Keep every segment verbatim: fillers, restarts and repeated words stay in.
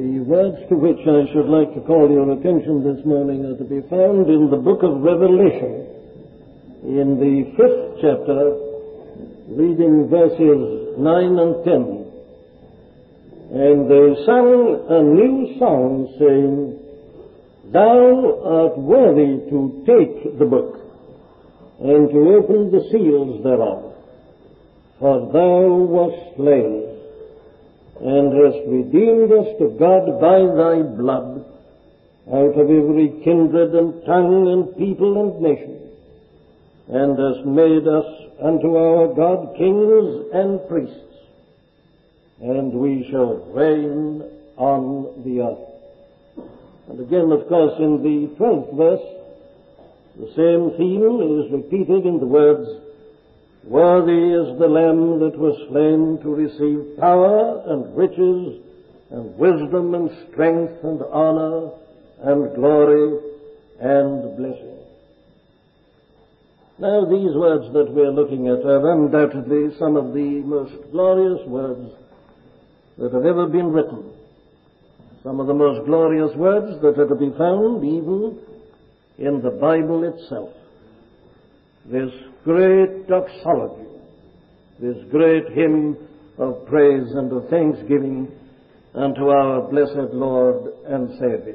The words to which I should like to call your attention this morning are to be found in the book of Revelation, in the fifth chapter, reading verses nine and ten. And they sang a new song, saying, Thou art worthy to take the book, and to open the seals thereof. For thou wast slain, and hast redeemed us to God by thy blood, out of every kindred and tongue and people and nation, and hast made us unto our God kings and priests, and we shall reign on the earth. And again, of course, in the twelfth verse, the same theme is repeated in the words, Worthy is the Lamb that was slain to receive power and riches and wisdom and strength and honor and glory and blessing. Now, these words that we're looking at are undoubtedly some of the most glorious words that have ever been written. Some of the most glorious words that are to be found even in the Bible itself. This great doxology, this great hymn of praise and of thanksgiving unto our blessed Lord and Savior.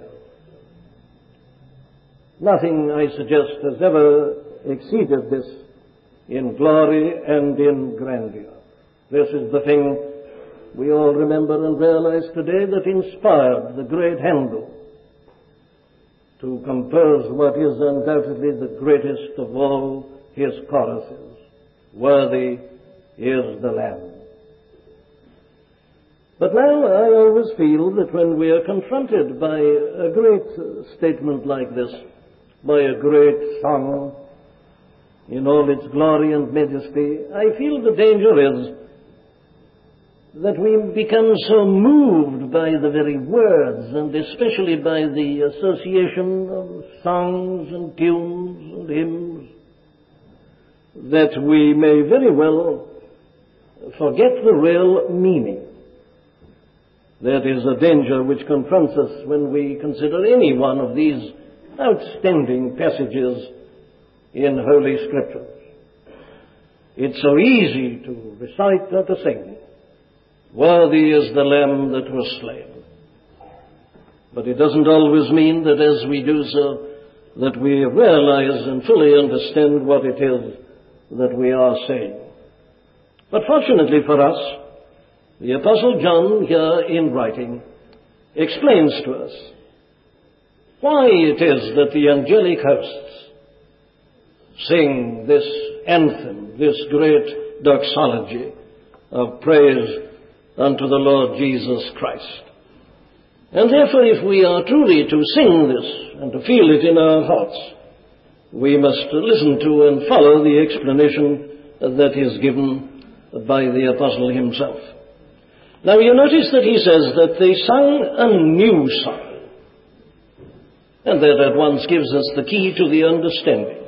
Nothing, I suggest, has ever exceeded this in glory and in grandeur. This is the thing we all remember and realize today that inspired the great Handel to compose what is undoubtedly the greatest of all his choruses, Worthy is the Lamb. But now I always feel that when we are confronted by a great statement like this, by a great song in all its glory and majesty, I feel the danger is that we become so moved by the very words, and especially by the association of songs and tunes and hymns, that we may very well forget the real meaning. That is a danger which confronts us when we consider any one of these outstanding passages in Holy Scriptures. It's so easy to recite or to sing, Worthy is the Lamb that was slain. But it doesn't always mean that as we do so, that we realize and fully understand what it is that we are saying. But fortunately for us, the Apostle John here in writing explains to us why it is that the angelic hosts sing this anthem, this great doxology of praise unto the Lord Jesus Christ. And therefore, if we are truly to sing this and to feel it in our hearts, we must listen to and follow the explanation that is given by the apostle himself. Now, you notice that he says that they sang a new song. And that at once gives us the key to the understanding.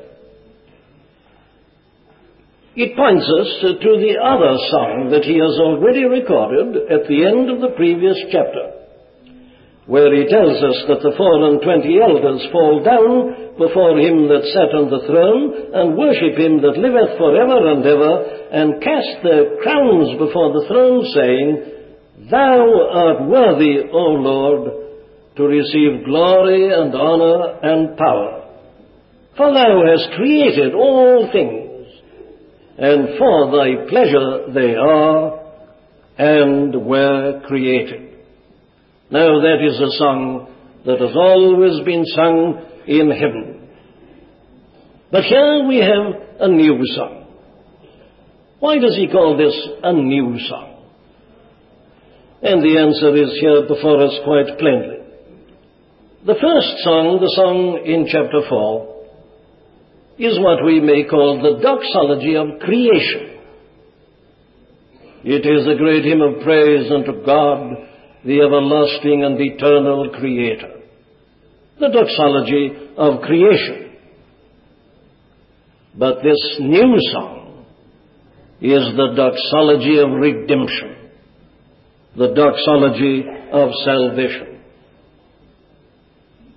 It points us to the other song that he has already recorded at the end of the previous chapter, where he tells us that the four and twenty elders fall down before him that sat on the throne, and worship him that liveth for ever and ever, and cast their crowns before the throne, saying, Thou art worthy, O Lord, to receive glory and honor and power. For thou hast created all things, and for thy pleasure they are and were created. Now that is a song that has always been sung in heaven. But here we have a new song. Why does he call this a new song? And the answer is here before us quite plainly. The first song, the song in chapter four, is what we may call the doxology of creation. It is a great hymn of praise unto God, the everlasting and eternal Creator. The doxology of creation. But this new song is the doxology of redemption, the doxology of salvation.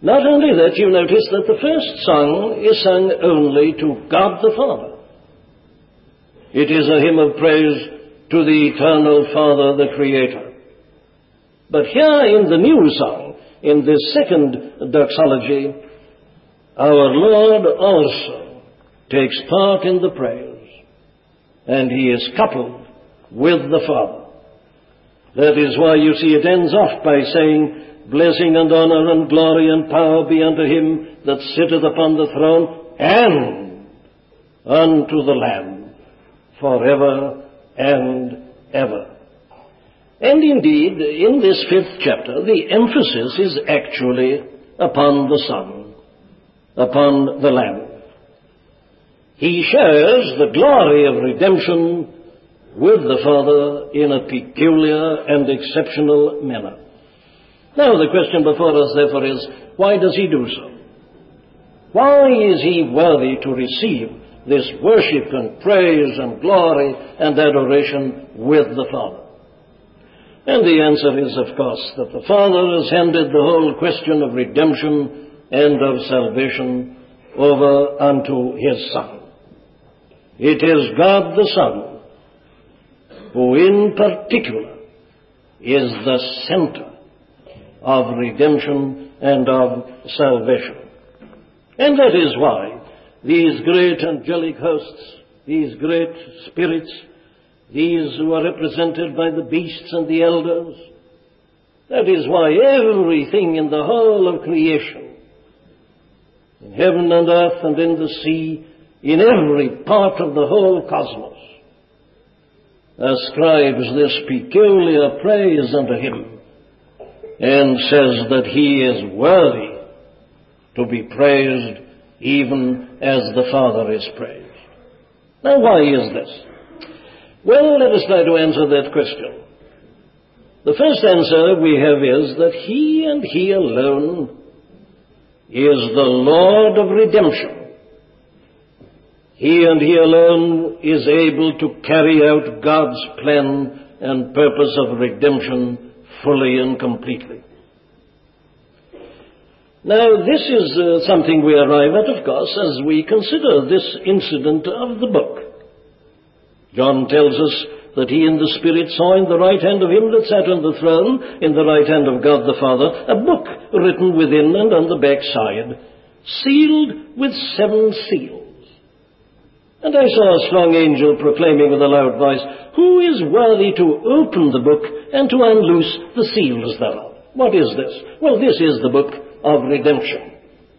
Not only that, you notice that the first song is sung only to God the Father. It is a hymn of praise to the eternal Father, the Creator. But here in the new song, in this second doxology, our Lord also takes part in the praise, and he is coupled with the Father. That is why you see it ends off by saying, blessing and honor and glory and power be unto him that sitteth upon the throne and unto the Lamb forever and ever. And indeed, in this fifth chapter, the emphasis is actually upon the Son, upon the Lamb. He shares the glory of redemption with the Father in a peculiar and exceptional manner. Now the question before us, therefore, is, why does he do so? Why is he worthy to receive this worship and praise and glory and adoration with the Father? And the answer is, of course, that the Father has handed the whole question of redemption and of salvation over unto his Son. It is God the Son who in particular is the center of redemption and of salvation. And that is why these great angelic hosts, these great spirits, these who are represented by the beasts and the elders, that is why everything in the whole of creation, in heaven and earth and in the sea, in every part of the whole cosmos, ascribes this peculiar praise unto him and says that he is worthy to be praised even as the Father is praised. Now, why is this? Well, let us try to answer that question. The first answer we have is that he and he alone is the Lord of redemption. He and he alone is able to carry out God's plan and purpose of redemption fully and completely. Now, this is uh, something we arrive at, of course, as we consider this incident of the book. John tells us that he in the Spirit saw in the right hand of him that sat on the throne, in the right hand of God the Father, a book written within and on the back side, sealed with seven seals. And I saw a strong angel proclaiming with a loud voice, who is worthy to open the book and to unloose the seals thereof? What is this? Well, this is the book of redemption.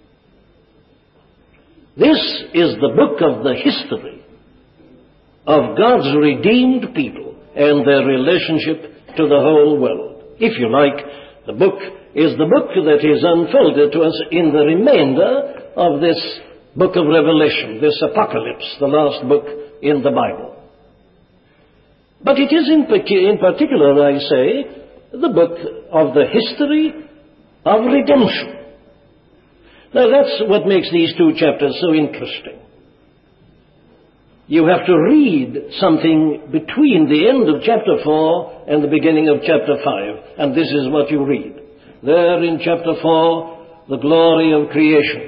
This is the book of the history of God's redeemed people and their relationship to the whole world. If you like, the book is the book that is unfolded to us in the remainder of this book of Revelation, this Apocalypse, the last book in the Bible. But it is in, in particular, I say, the book of the history of redemption. Now that's what makes these two chapters so interesting. You have to read something between the end of chapter four and the beginning of chapter five, and this is what you read. There in chapter four, the glory of creation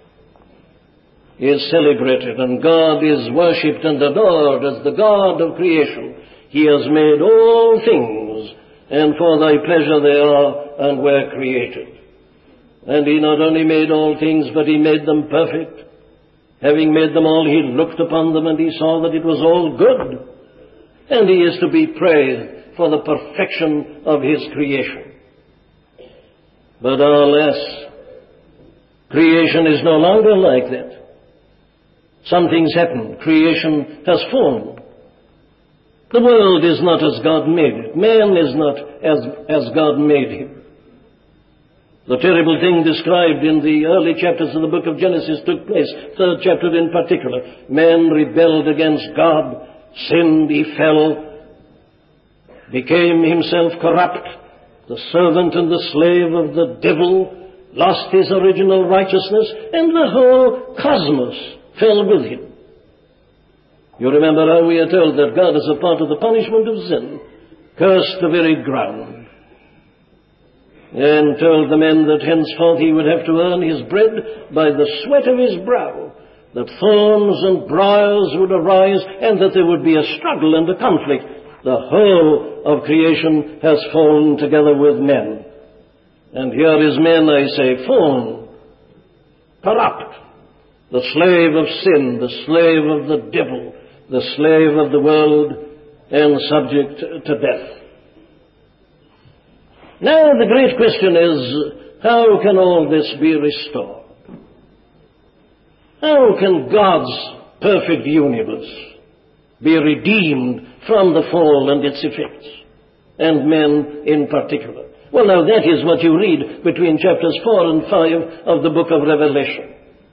is celebrated, and God is worshipped and adored as the God of creation. He has made all things, and for thy pleasure they are and were created. And he not only made all things, but he made them perfect. Having made them all, he looked upon them, and he saw that it was all good. And he is to be praised for the perfection of his creation. But alas, creation is no longer like that. Something's happened. Creation has fallen. The world is not as God made it. Man is not as, as God made him. The terrible thing described in the early chapters of the book of Genesis took place, third chapter in particular. Man rebelled against God, sinned, he fell, became himself corrupt, the servant and the slave of the devil, lost his original righteousness, and the whole cosmos fell with him. You remember how we are told that God, as a part of the punishment of sin, cursed the very ground. and told the men that henceforth he would have to earn his bread by the sweat of his brow, that thorns and briars would arise, and that there would be a struggle and a conflict. The whole of creation has fallen together with men. And here is man, I say, fallen, corrupt, the slave of sin, the slave of the devil, the slave of the world, and subject to death. Now the great question is, how can all this be restored? How can God's perfect universe be redeemed from the fall and its effects, and men in particular? Well, now that is what you read between chapters four and five of the book of Revelation.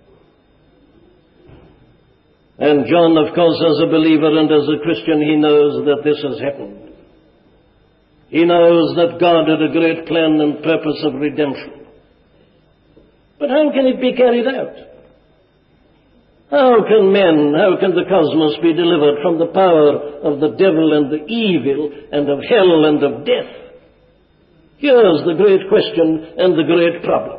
And John, of course, as a believer and as a Christian, he knows that this has happened. He knows that God had a great plan and purpose of redemption. But how can it be carried out? How can men, how can the cosmos be delivered from the power of the devil and the evil and of hell and of death? Here's the great question and the great problem.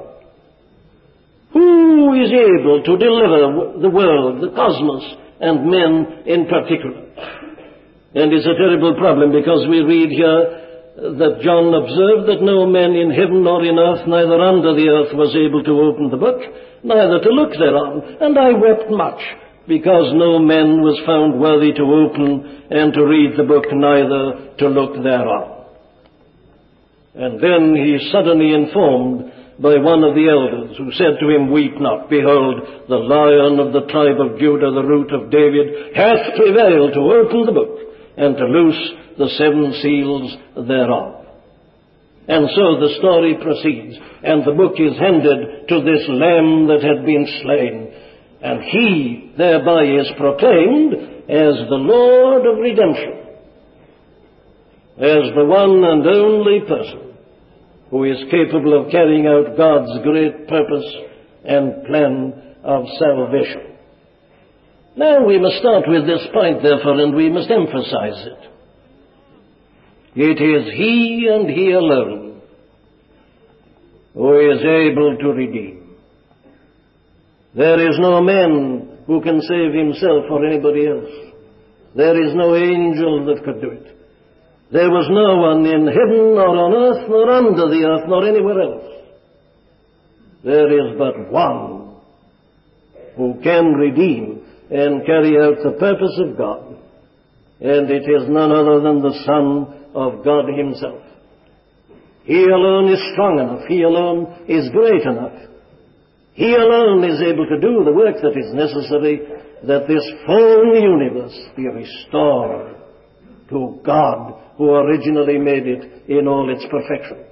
Who is able to deliver the world, the cosmos, and men in particular? And it's a terrible problem, because we read here that John observed that no man in heaven nor in earth, neither under the earth, was able to open the book, neither to look thereon. And I wept much, because no man was found worthy to open and to read the book, neither to look thereon. And then he is suddenly informed by one of the elders, who said to him, Weep not, behold, the Lion of the tribe of Judah, the root of David, hath prevailed to open the book, and to loose the seven seals thereof. And so the story proceeds, and the book is handed to this Lamb that had been slain, and he thereby is proclaimed as the Lord of redemption, as the one and only person who is capable of carrying out God's great purpose and plan of salvation. Now we must start with this point, therefore, and we must emphasize it. It is He and He alone who is able to redeem. There is no man who can save himself or anybody else. There is no angel that could do it. There was no one in heaven, nor on earth, nor under the earth, nor anywhere else. There is but one who can redeem and carry out the purpose of God, and it is none other than the Son of God Himself. He alone is strong enough. He alone is great enough. He alone is able to do the work that is necessary, that this fallen universe be restored to God, who originally made it in all its perfection.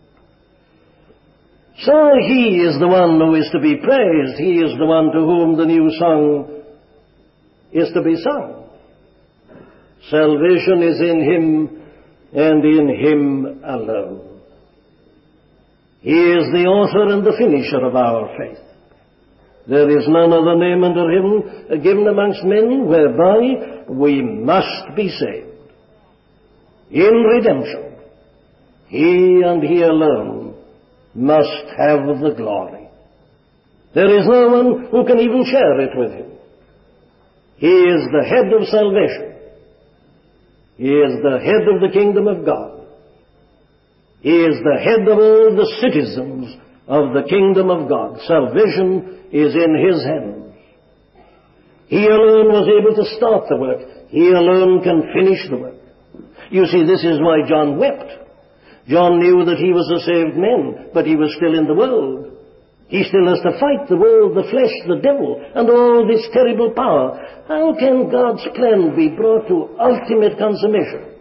So He is the one who is to be praised. He is the one to whom the new song is to be sung. Salvation is in Him, and in Him alone. He is the author and the finisher of our faith. There is none other name under heaven given amongst men whereby we must be saved. In redemption, He and He alone must have the glory. There is no one who can even share it with Him. He is the head of salvation. He is the head of the kingdom of God. He is the head of all the citizens of the kingdom of God. Salvation is in His hands. He alone was able to start the work. He alone can finish the work. You see, this is why John wept. John knew that he was a saved man, but he was still in the world. He still has to fight the world, the flesh, the devil, and all this terrible power. How can God's plan be brought to ultimate consummation?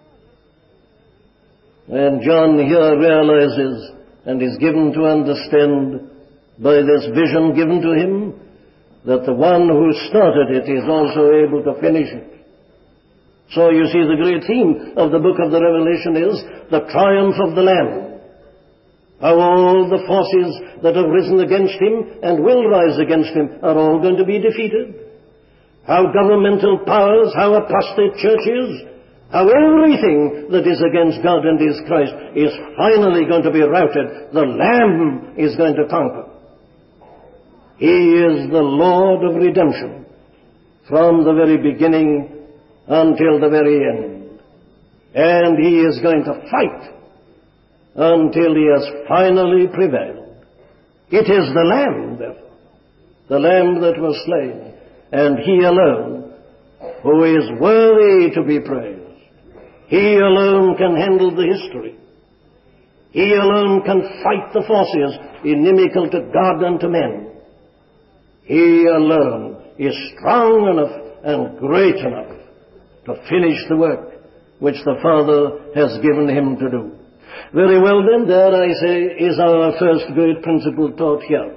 And John here realizes and is given to understand by this vision given to him that the one who started it is also able to finish it. So you see, the great theme of the book of the Revelation is the triumph of the Lamb. How all the forces that have risen against Him and will rise against Him are all going to be defeated. How governmental powers, how apostate churches, how everything that is against God and His Christ is finally going to be routed. The Lamb is going to conquer. He is the Lord of redemption from the very beginning until the very end. And He is going to fight until He has finally prevailed. It is the Lamb, therefore, the Lamb that was slain, and He alone who is worthy to be praised. He alone can handle the history. He alone can fight the forces inimical to God and to men. He alone is strong enough and great enough to finish the work which the Father has given Him to do. Very well then, there I say is our first great principle taught here.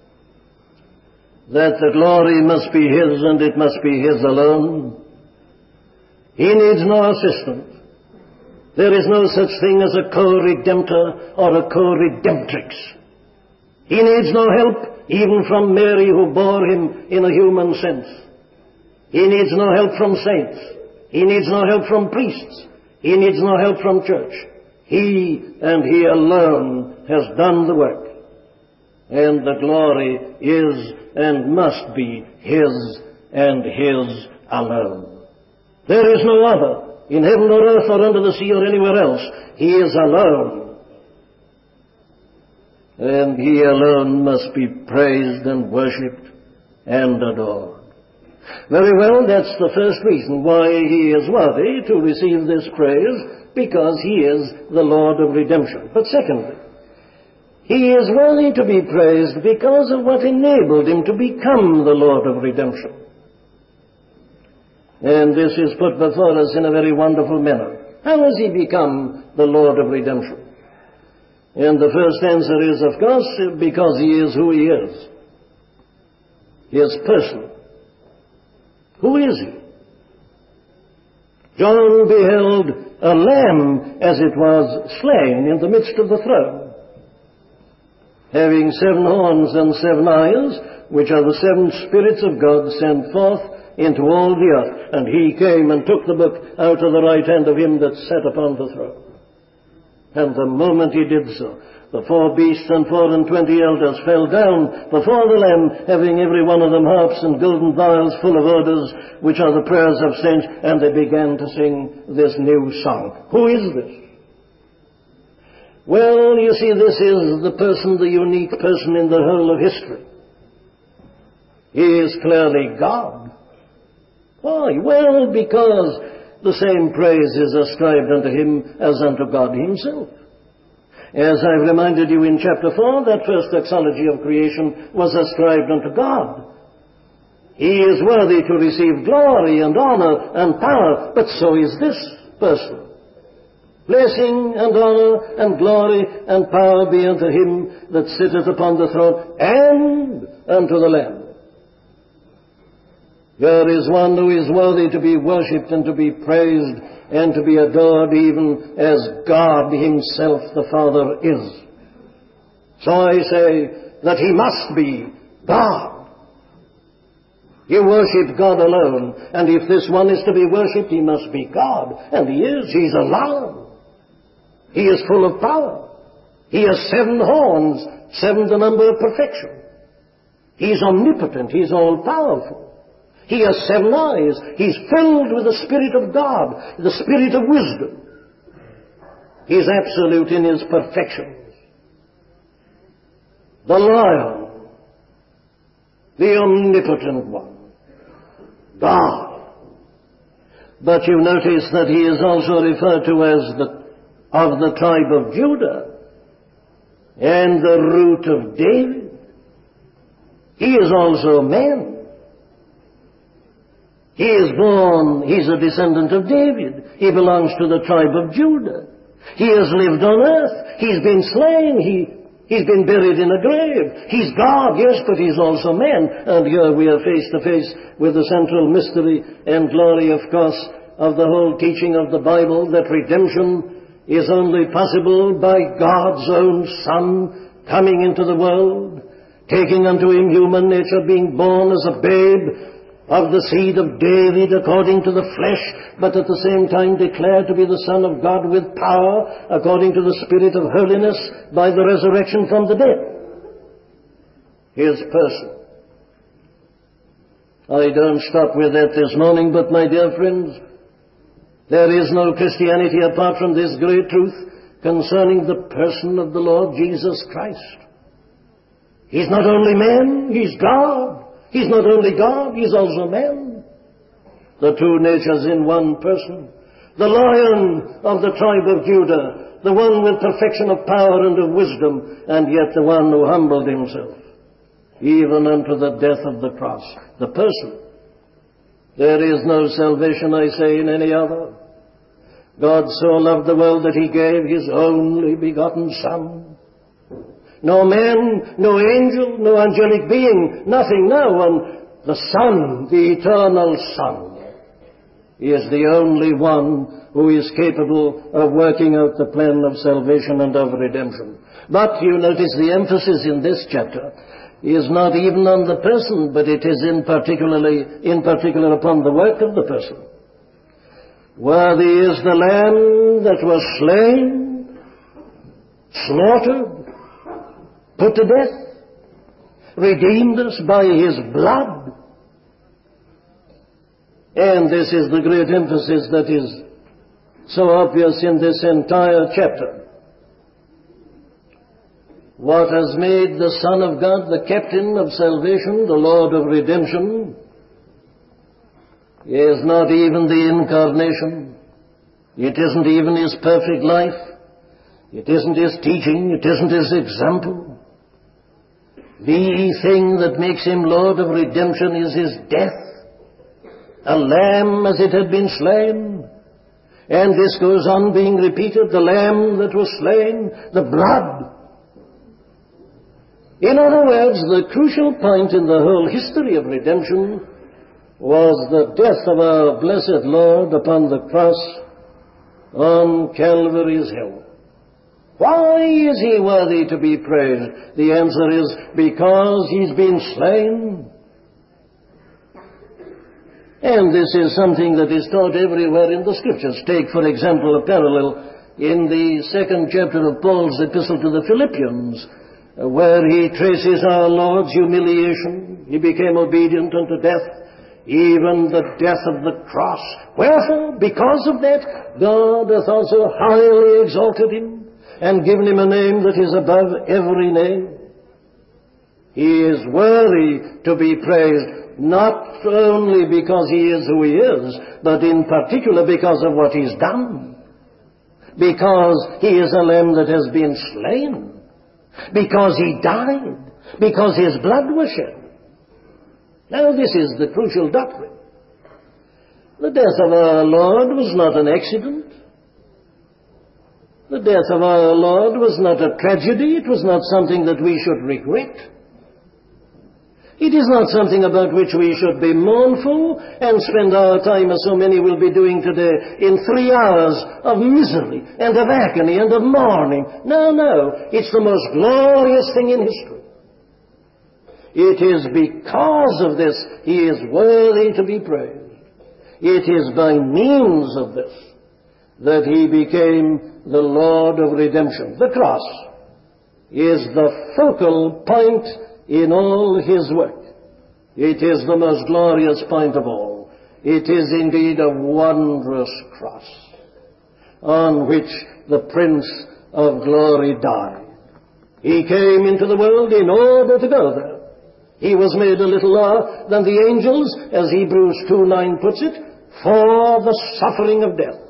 That the glory must be His and it must be His alone. He needs no assistant. There is no such thing as a co-redemptor or a co-redemptrix. He needs no help even from Mary who bore Him in a human sense. He needs no help from saints. He needs no help from priests. He needs no help from church. He and He alone has done the work. And the glory is and must be His and His alone. There is no other in heaven or earth or under the sea or anywhere else. He is alone. And He alone must be praised and worshipped and adored. Very well, that's the first reason why He is worthy to receive this praise, because He is the Lord of redemption. But secondly, He is worthy to be praised because of what enabled Him to become the Lord of redemption. And this is put before us in a very wonderful manner. How has He become the Lord of redemption? And the first answer is, of course, because He is who He is. His person. Who is He? John beheld a lamb as it was slain in the midst of the throne, having seven horns and seven eyes, which are the seven spirits of God sent forth into all the earth. And He came and took the book out of the right hand of Him that sat upon the throne. And the moment He did so, the four beasts and four and twenty elders fell down before the Lamb, having every one of them harps and golden vials full of odors, which are the prayers of saints, and they began to sing this new song. Who is this? Well, you see, this is the person, the unique person in the whole of history. He is clearly God. Why? Well, because the same praise is ascribed unto Him as unto God Himself. As I've reminded you in chapter four, that first doxology of creation was ascribed unto God. He is worthy to receive glory and honor and power, but so is this person. Blessing and honor and glory and power be unto Him that sitteth upon the throne and unto the Lamb. There is one who is worthy to be worshipped and to be praised and to be adored even as God Himself the Father is. So I say that He must be God. You worship God alone, and if this one is to be worshipped, He must be God. And He is. He's alone. He is full of power. He has seven horns, seven the number of perfection. He's omnipotent. He's all-powerful. He has seven eyes. He's filled with the Spirit of God, the Spirit of wisdom. He's absolute in His perfections. The Lion, the omnipotent one, God. But you notice that He is also referred to as the of the tribe of Judah and the root of David. He is also man. He is born, he's a descendant of David. He belongs to the tribe of Judah. He has lived on earth. He's been slain. He, he's been buried in a grave. He's God, yes, but He's also man. And here we are face to face with the central mystery and glory, of course, of the whole teaching of the Bible, that redemption is only possible by God's own Son coming into the world, taking unto Him human nature, being born as a babe, of the seed of David according to the flesh, but at the same time declared to be the Son of God with power according to the Spirit of holiness by the resurrection from the dead. His person. I don't stop with that this morning, but my dear friends, there is no Christianity apart from this great truth concerning the person of the Lord Jesus Christ. He's not only man, He's God. He's not only God, He's also man. The two natures in one person. The Lion of the tribe of Judah, the one with perfection of power and of wisdom, and yet the one who humbled Himself, even unto the death of the cross. The person. There is no salvation, I say, in any other. God so loved the world that He gave His only begotten Son. No man, no angel, no angelic being, nothing, no one. The Son, the eternal Son, is the only one who is capable of working out the plan of salvation and of redemption. But you notice the emphasis in this chapter is not even on the person, but it is in particularly, in particular upon the work of the person. Worthy is the Lamb that was slain, slaughtered, put to death, redeemed us by His blood. And this is the great emphasis that is so obvious in this entire chapter. What has made the Son of God the captain of salvation, the Lord of redemption, is not even the incarnation. It isn't even His perfect life. It isn't His teaching. It isn't His example. The thing that makes Him Lord of redemption is His death. A lamb as it had been slain. And this goes on being repeated, the lamb that was slain, the blood. In other words, the crucial point in the whole history of redemption was the death of our blessed Lord upon the cross on Calvary's hill. Why is He worthy to be praised? The answer is, because He's been slain. And this is something that is taught everywhere in the Scriptures. Take, for example, a parallel in the second chapter of Paul's epistle to the Philippians, where he traces our Lord's humiliation. He became obedient unto death, even the death of the cross. Wherefore, because of that, God hath also highly exalted Him, and given Him a name that is above every name. He is worthy to be praised, not only because He is who He is, but in particular because of what He's done. Because He is a lamb that has been slain. Because He died. Because His blood was shed. Now this is the crucial doctrine. The death of our Lord was not an accident. The death of our Lord was not a tragedy. It was not something that we should regret. It is not something about which we should be mournful and spend our time, as so many will be doing today, in three hours of misery and of agony and of mourning. No, no. It's the most glorious thing in history. It is because of this He is worthy to be praised. It is by means of this that He became the Lord of redemption. The cross is the focal point in all His work. It is the most glorious point of all. It is indeed a wondrous cross on which the Prince of Glory died. He came into the world in order to go there. He was made a little lower than the angels, as Hebrews two nine puts it, for the suffering of death,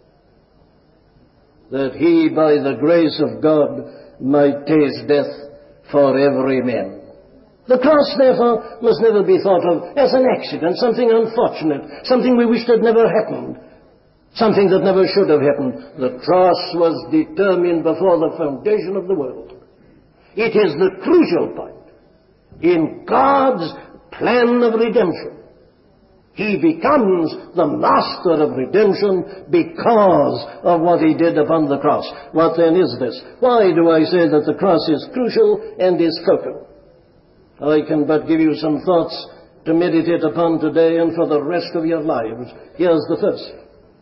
that He, by the grace of God, might taste death for every man. The cross, therefore, must never be thought of as an accident, something unfortunate, something we wished had never happened, something that never should have happened. The cross was determined before the foundation of the world. It is the crucial point in God's plan of redemption. He becomes the master of redemption because of what He did upon the cross. What then is this? Why do I say that the cross is crucial and is focal? I can but give you some thoughts to meditate upon today and for the rest of your lives. Here's the first.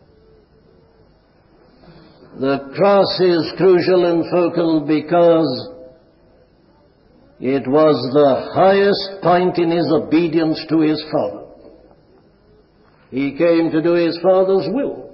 The cross is crucial and focal because it was the highest point in his obedience to his Father. He came to do his Father's will.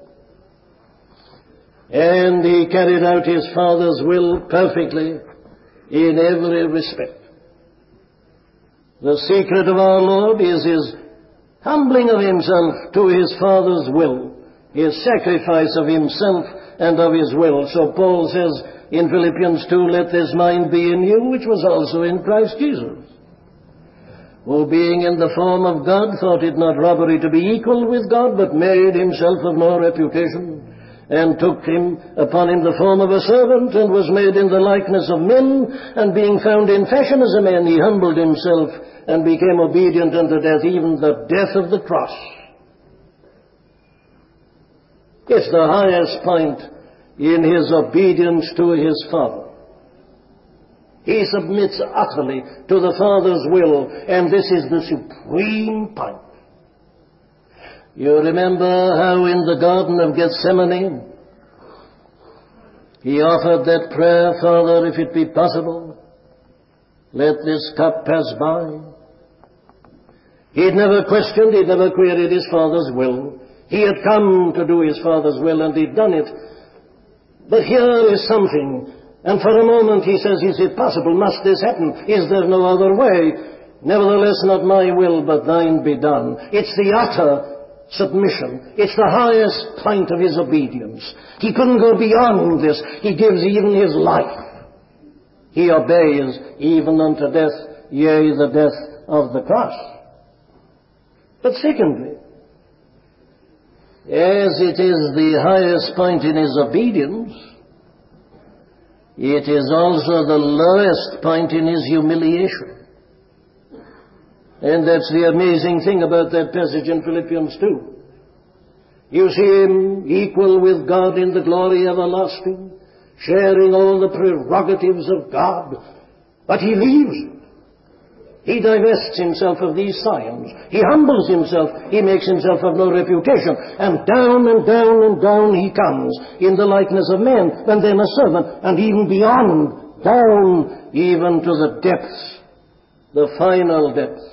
And he carried out his Father's will perfectly in every respect. The secret of our Lord is his humbling of himself to his Father's will, his sacrifice of himself and of his will. So Paul says in Philippians two, let this mind be in you, which was also in Christ Jesus, who being in the form of God thought it not robbery to be equal with God, but made himself of no reputation, and took him upon him the form of a servant, and was made in the likeness of men, and being found in fashion as a man, he humbled himself, and became obedient unto death, even the death of the cross. It's the highest point in his obedience to his Father. He submits utterly to the Father's will, and this is the supreme point. You remember how in the Garden of Gethsemane, he offered that prayer, Father, if it be possible, let this cup pass by. He'd never questioned, he'd never queried his Father's will. He had come to do his Father's will, and he'd done it. But here is something, and for a moment he says, is it possible? Must this happen? Is there no other way? Nevertheless, not my will, but thine be done. It's the utter submission. It's the highest point of his obedience. He couldn't go beyond this. He gives even his life. He obeys even unto death, yea, the death of the cross. But secondly, as it is the highest point in his obedience, it is also the lowest point in his humiliation. And that's the amazing thing about that passage in Philippians two. You see him equal with God in the glory everlasting, sharing all the prerogatives of God, but he leaves it. He divests himself of these signs. He humbles himself. He makes himself of no reputation. And down and down and down he comes in the likeness of man, and then a servant, and even beyond, down even to the depths, the final depths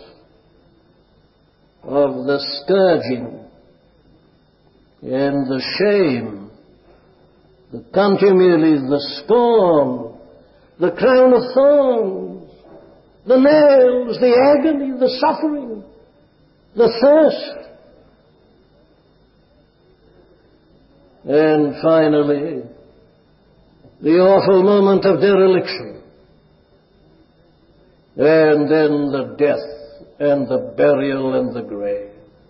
of the scourging and the shame, the contumely, the scorn, the crown of thorns, the nails, the agony, the suffering, the thirst. And finally, the awful moment of dereliction. And then the death and the burial and the grave.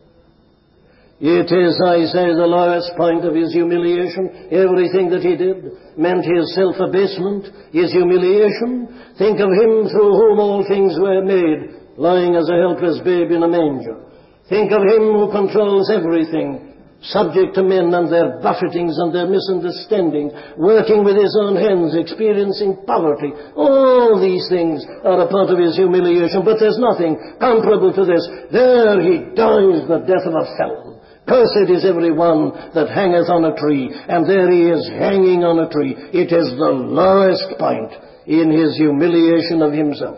It is, I say, the lowest point of his humiliation. Everything that he did meant his self-abasement, his humiliation. Think of him through whom all things were made, lying as a helpless babe in a manger. Think of him who controls everything, subject to men and their buffetings and their misunderstanding, working with his own hands, experiencing poverty. All these things are a part of his humiliation, but there's nothing comparable to this. There he dies the death of a felon. Cursed is every one that hangeth on a tree, and there he is hanging on a tree. It is the lowest point in his humiliation of himself.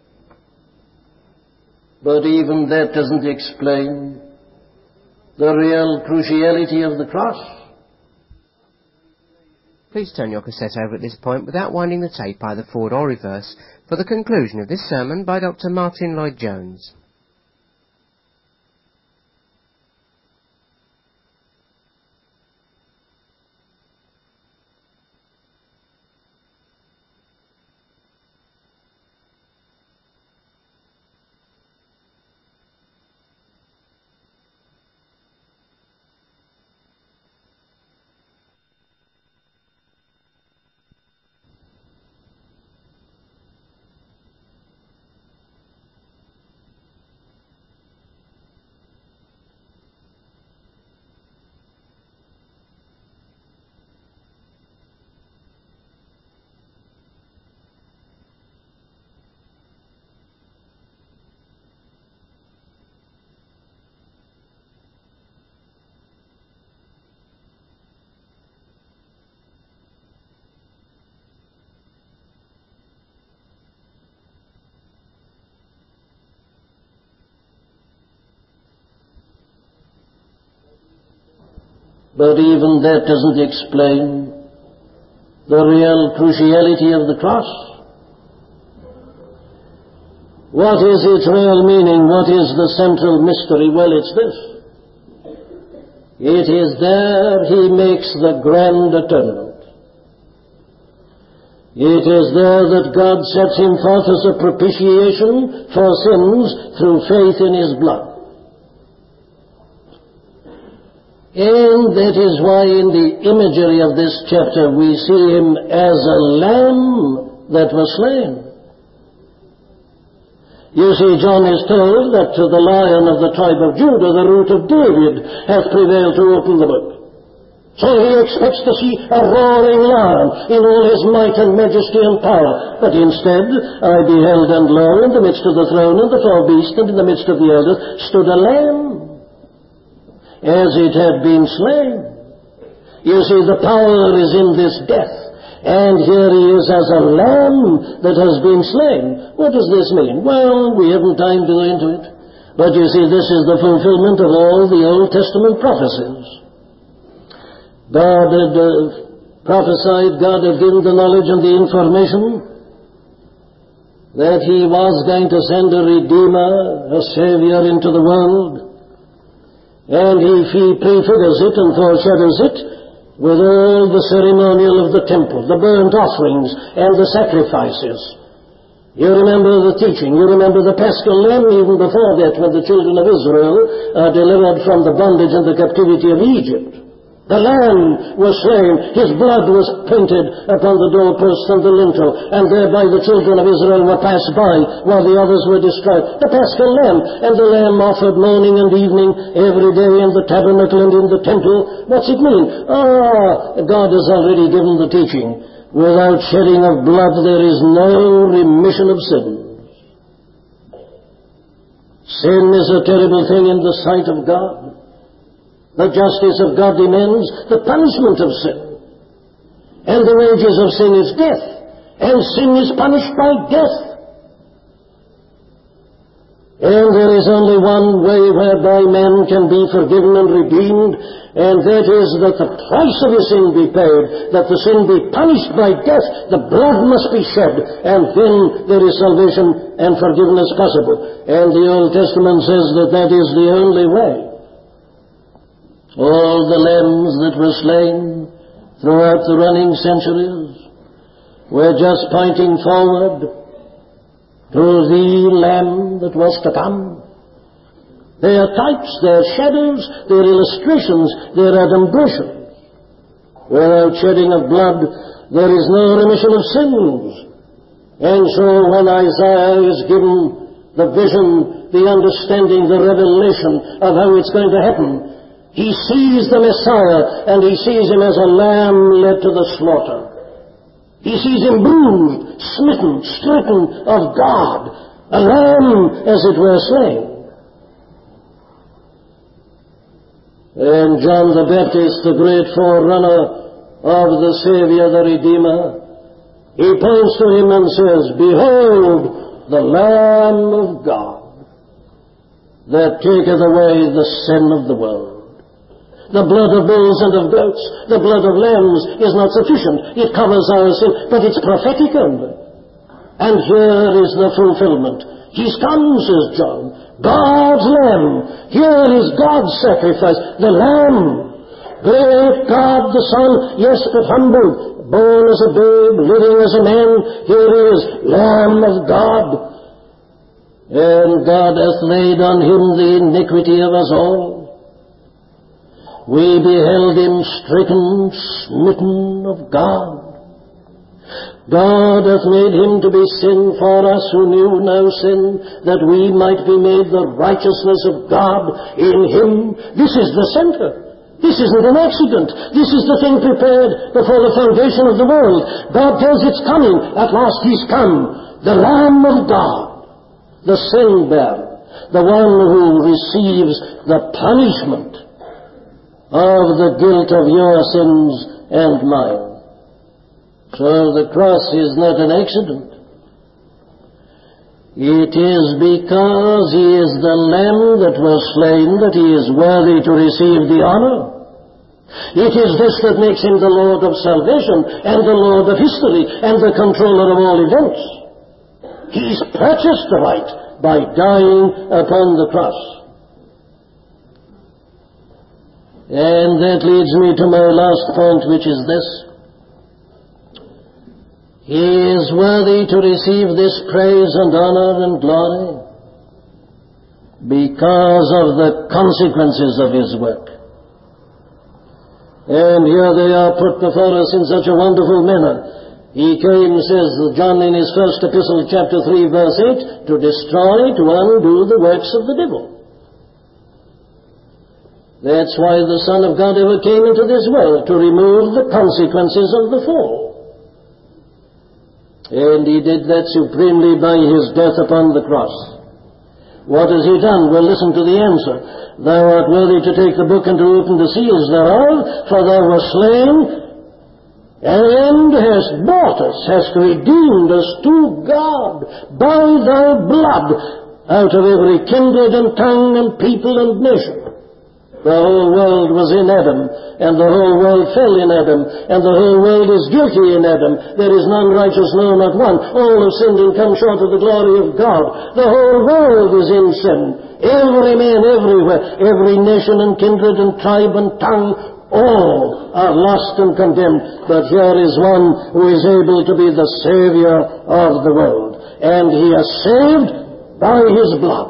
But even that doesn't explain the real cruciality of the cross. Please turn your cassette over at this point without winding the tape either forward or reverse for the conclusion of this sermon by Doctor Martin Lloyd-Jones. But even that doesn't explain the real cruciality of the cross. What is its real meaning? What is the central mystery? Well, it's this. It is there he makes the grand atonement. It is there that God sets him forth as a propitiation for sins through faith in his blood. And that is why in the imagery of this chapter we see him as a lamb that was slain. You see, John is told that the Lion of the tribe of Judah, the root of David, hath prevailed to open the book. So he expects to see a roaring lion in all his might and majesty and power. But instead, I beheld, and lo, in the midst of the throne and the four beasts, and in the midst of the elders, stood a lamb, as it had been slain. You see, the power is in this death. And here he is as a lamb that has been slain. What does this mean? Well, we haven't time to go into it. But you see, this is the fulfillment of all the Old Testament prophecies. God had uh, prophesied, God had given the knowledge and the information that he was going to send a Redeemer, a Savior into the world. And he, he prefigures it and foreshadows it with all the ceremonial of the temple, the burnt offerings and the sacrifices. You remember the teaching, you remember the Paschal Lamb even before that, when the children of Israel are delivered from the bondage and the captivity of Egypt. The Lamb was slain, his blood was painted upon the doorposts and the lintel, and thereby the children of Israel were passed by while the others were destroyed. The Paschal Lamb, and the Lamb offered morning and evening, every day in the tabernacle and in the temple. What's it mean? Ah, God has already given the teaching. Without shedding of blood there is no remission of sins. Sin is a terrible thing in the sight of God. The justice of God demands the punishment of sin. And the wages of sin is death. And sin is punished by death. And there is only one way whereby man can be forgiven and redeemed, and that is that the price of his sin be paid, that the sin be punished by death, the blood must be shed, and then there is salvation and forgiveness possible. And the Old Testament says that that is the only way. All the lambs that were slain throughout the running centuries were just pointing forward to the Lamb that was to come. They are types, they are shadows, they are illustrations, they are adumbrations. Without shedding of blood, there is no remission of sins. And so when Isaiah is given the vision, the understanding, the revelation of how it's going to happen, he sees the Messiah, and he sees him as a lamb led to the slaughter. He sees him bruised, smitten, stricken of God, a lamb, as it were, slain. And John the Baptist, the great forerunner of the Savior, the Redeemer, he points to him and says, "Behold, the Lamb of God, that taketh away the sin of the world." The blood of bulls and of goats, the blood of lambs is not sufficient. It covers our sin, but it's prophetic only. And here is the fulfillment. He's come, says John, God's Lamb. Here is God's sacrifice, the Lamb. Great God the Son, yes, but humble, born as a babe, living as a man. Here is Lamb of God. And God hath laid on him the iniquity of us all. We beheld him stricken, smitten of God. God hath made him to be sin for us who knew no sin, that we might be made the righteousness of God in him. This is the center. This isn't an accident. This is the thing prepared before the foundation of the world. God tells it's coming. At last he's come. The Lamb of God, the sin-bearer, the one who receives the punishment of the guilt of your sins and mine. So the cross is not an accident. It is because he is the Lamb that was slain that he is worthy to receive the honor. It is this that makes him the Lord of salvation and the Lord of history and the controller of all events. He's purchased the right by dying upon the cross. And that leads me to my last point, which is this. He is worthy to receive this praise and honor and glory because of the consequences of his work. And here they are put before us in such a wonderful manner. He came, says John in his first epistle, chapter three, verse eight, to destroy, to undo the works of the devil. That's why the Son of God ever came into this world, to remove the consequences of the fall. And he did that supremely by his death upon the cross. What has he done? Well, listen to the answer. Thou art worthy to take the book and to open the seals thereof, for thou wast slain, and hast bought us, hast redeemed us to God by thy blood, out of every kindred and tongue and people and nation. The whole world was in Adam, and the whole world fell in Adam, and the whole world is guilty in Adam. There is none righteous, no, not one. All have sinned and come short of the glory of God. The whole world is in sin. Every man, everywhere, every nation and kindred and tribe and tongue, all are lost and condemned. But here is one who is able to be the Savior of the world. And he has saved by his blood.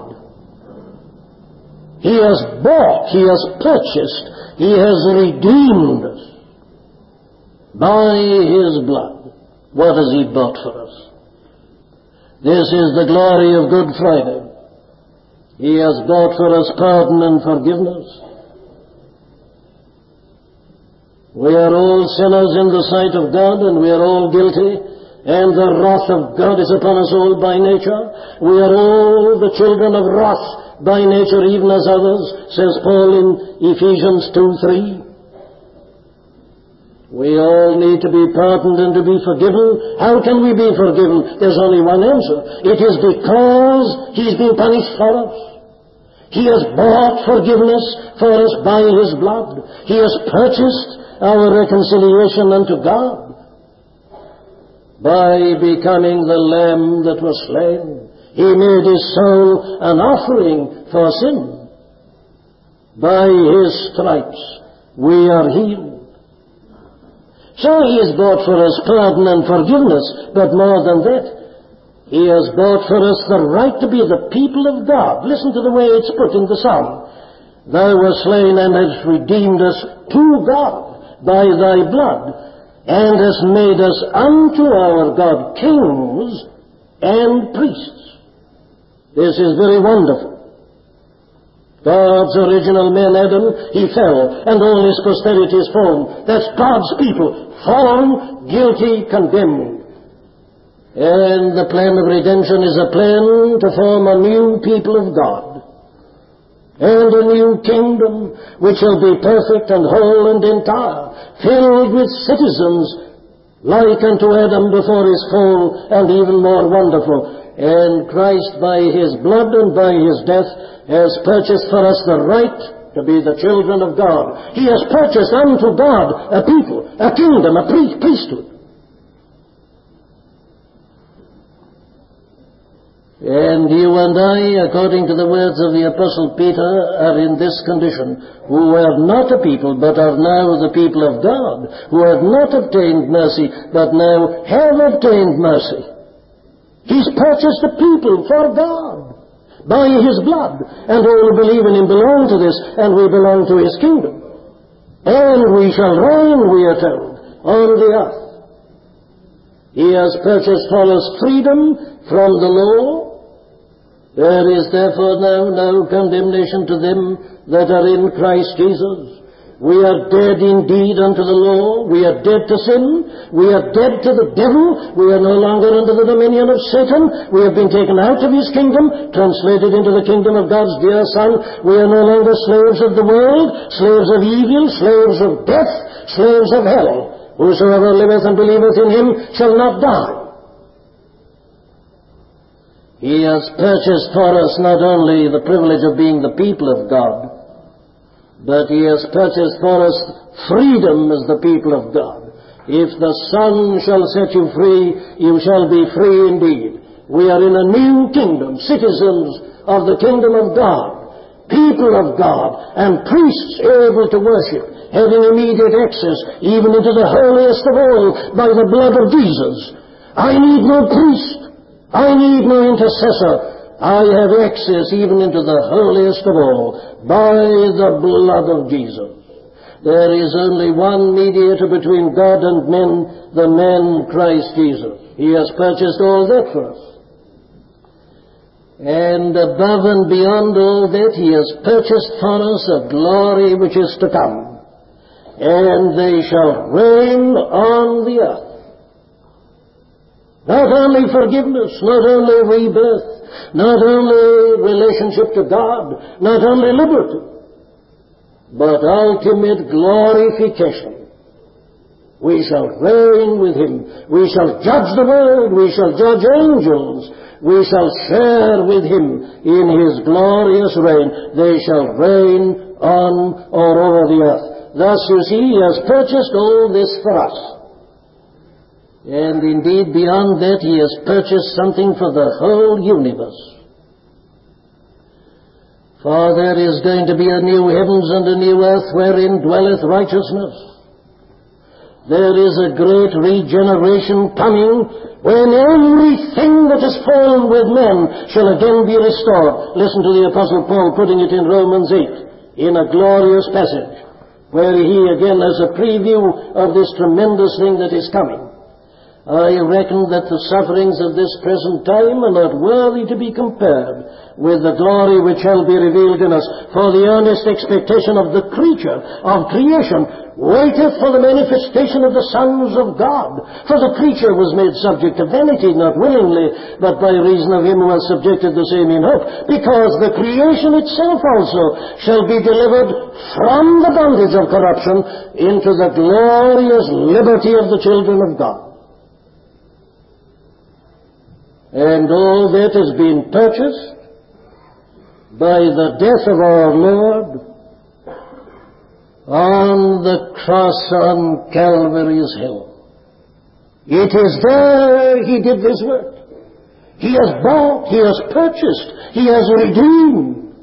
He has bought, he has purchased, he has redeemed us by his blood. What has he bought for us? This is the glory of Good Friday. He has bought for us pardon and forgiveness. We are all sinners in the sight of God, and we are all guilty, and the wrath of God is upon us all by nature. We are all the children of wrath by nature, even as others, says Paul in Ephesians two three. We all need to be pardoned and to be forgiven. How can we be forgiven? There's only one answer. It is because he's been punished for us. He has bought forgiveness for us by his blood. He has purchased our reconciliation unto God by becoming the Lamb that was slain. He made his soul an offering for sin. By his stripes we are healed. So he has bought for us pardon and forgiveness, but more than that, he has bought for us the right to be the people of God. Listen to the way it's put in the psalm. Thou wast slain and hast redeemed us to God by thy blood, and hast made us unto our God kings and priests. This is very wonderful. God's original man, Adam, he fell, and all his posterity is fallen. That's God's people, fallen, guilty, condemned. And the plan of redemption is a plan to form a new people of God, and a new kingdom, which shall be perfect and whole and entire, filled with citizens like unto Adam before his fall, and even more wonderful. And Christ, by his blood and by his death, has purchased for us the right to be the children of God. He has purchased unto God a people, a kingdom, a priest, priesthood. And you and I, according to the words of the Apostle Peter, are in this condition, who are not a people, but are now the people of God, who have not obtained mercy, but now have obtained mercy. He's purchased a people for God by his blood, and all who believe in him belong to this, and we belong to his kingdom. And we shall reign, we are told, on the earth. He has purchased for us freedom from the law. There is therefore now no condemnation to them that are in Christ Jesus. We are dead indeed unto the law. We are dead to sin. We are dead to the devil. We are no longer under the dominion of Satan. We have been taken out of his kingdom, translated into the kingdom of God's dear Son. We are no longer slaves of the world, slaves of evil, slaves of death, slaves of hell. Whosoever liveth and believeth in him shall not die. He has purchased for us not only the privilege of being the people of God, but he has purchased for us freedom as the people of God. If the Son shall set you free, you shall be free indeed. We are in a new kingdom, citizens of the kingdom of God, people of God, and priests able to worship, having immediate access even into the holiest of all by the blood of Jesus. I need no priest. I need no intercessor. I have access even into the holiest of all by the blood of Jesus. There is only one mediator between God and men, the man Christ Jesus. He has purchased all that for us. And above and beyond all that, he has purchased for us a glory which is to come. And they shall reign on the earth. Not only forgiveness, not only rebirth, not only relationship to God, not only liberty, but ultimate glorification. We shall reign with him. We shall judge the world. We shall judge angels. We shall share with him in his glorious reign. They shall reign on or over the earth. Thus, you see, he has purchased all this for us. And indeed, beyond that, he has purchased something for the whole universe. For there is going to be a new heavens and a new earth wherein dwelleth righteousness. There is a great regeneration coming when everything that is fallen with men shall again be restored. Listen to the Apostle Paul putting it in Romans eight in a glorious passage where he again has a preview of this tremendous thing that is coming. I reckon that the sufferings of this present time are not worthy to be compared with the glory which shall be revealed in us. For the earnest expectation of the creature, of creation, waiteth for the manifestation of the sons of God. For the creature was made subject to vanity, not willingly, but by reason of him who has subjected the same in hope. Because the creation itself also shall be delivered from the bondage of corruption into the glorious liberty of the children of God. And all that has been purchased by the death of our Lord on the cross on Calvary's hill. It is there he did this work. He has bought, he has purchased, he has redeemed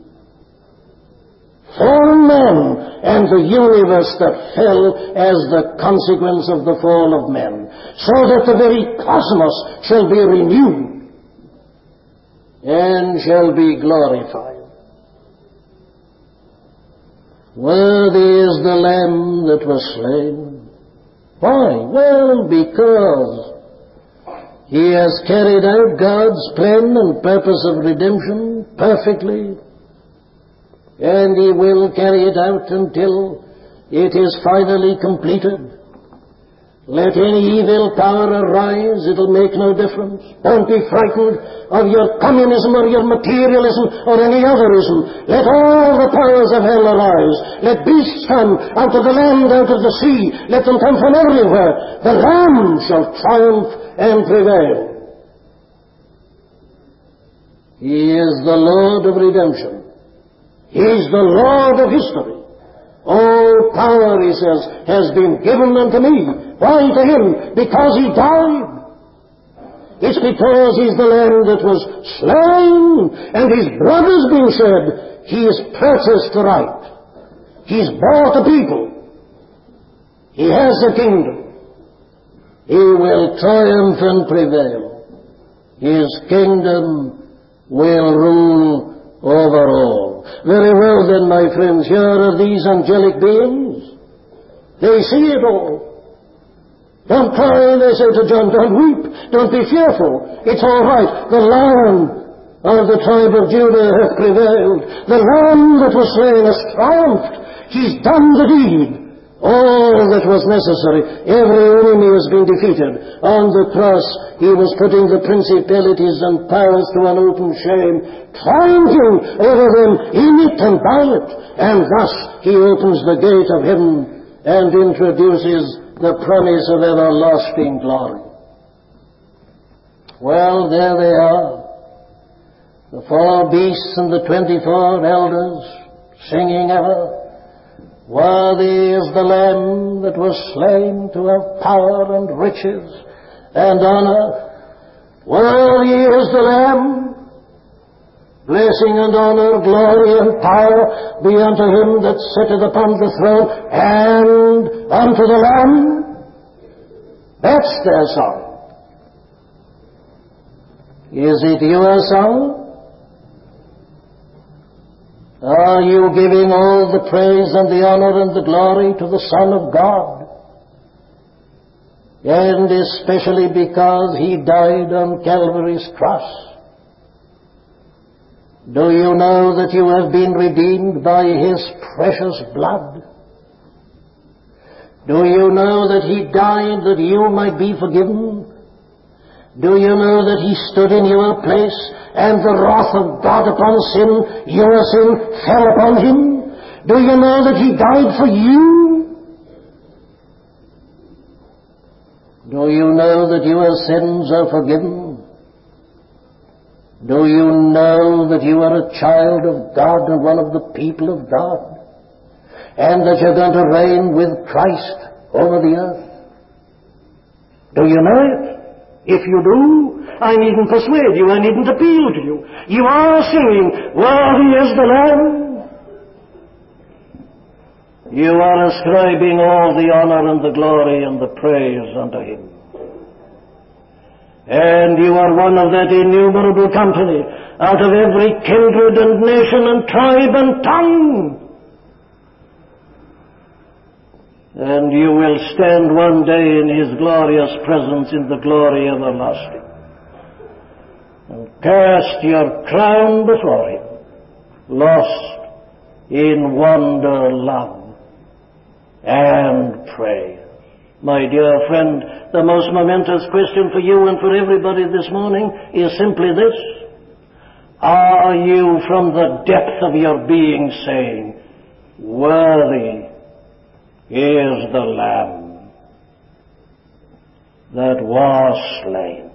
fallen man and the universe that fell as the consequence of the fall of men, so that the very cosmos shall be renewed and shall be glorified. Worthy is the Lamb that was slain. Why? Well, because he has carried out God's plan and purpose of redemption perfectly, and he will carry it out until it is finally completed. Let any evil power arise, it'll make no difference. Don't be frightened of your communism or your materialism or any otherism. Let all the powers of hell arise. Let beasts come out of the land, out of the sea. Let them come from everywhere. The Lamb shall triumph and prevail. He is the Lord of redemption. He is the Lord of history. All power, he says, has been given unto me. Why to him? Because he died. It's because he's the Lamb that was slain, and his blood has been shed. He has purchased the right. He's bought a people. He has a kingdom. He will triumph and prevail. His kingdom will rule over all. Very well then, my friends, here are these angelic beings. They see it all. Don't cry, they say to John, don't weep, don't be fearful. It's all right. The Lion of the tribe of Judah hath prevailed. The Lamb that was slain has triumphed. He's done the deed. All that was necessary. Every enemy has been defeated. On the cross, he was putting the principalities and powers to an open shame, triumphing over them in it and by it. And thus, he opens the gate of heaven and introduces the promise of everlasting glory. Well, there they are. The four beasts and the twenty-four elders, singing ever, Worthy is the Lamb that was slain to have power and riches and honor. Worthy is the Lamb. Blessing and honor, glory and power be unto him that sitteth upon the throne and unto the Lamb. That's their song. Is it your song? Are you giving all the praise and the honor and the glory to the Son of God? And especially because he died on Calvary's cross. Do you know that you have been redeemed by his precious blood? Do you know that he died that you might be forgiven? Do you know that he stood in your place and the wrath of God upon sin, your sin, fell upon him? Do you know that he died for you? Do you know that your sins are forgiven? Do you know that you are a child of God and one of the people of God? And that you're going to reign with Christ over the earth? Do you know it? If you do, I needn't persuade you, I needn't appeal to you. You are singing, worthy is the Lamb. You are ascribing all the honor and the glory and the praise unto him. And you are one of that innumerable company, out of every kindred and nation and tribe and tongue. And you will stand one day in his glorious presence in the glory everlasting, and cast your crown before him, lost in wonder, love, and praise. My dear friend, the most momentous question for you and for everybody this morning is simply this: are you from the depth of your being saying, worthy is the Lamb that was slain?